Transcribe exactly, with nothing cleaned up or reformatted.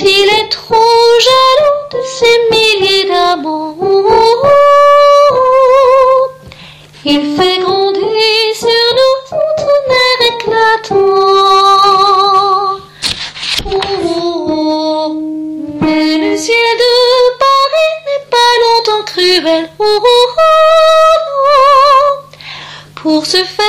il est trop jaloux de ces milliers d'amants, il fait gronder sur nous son tonnerre éclatant. Oh, mais le ciel de Paris n'est pas longtemps cruel. Oh, oh, oh, pour se faire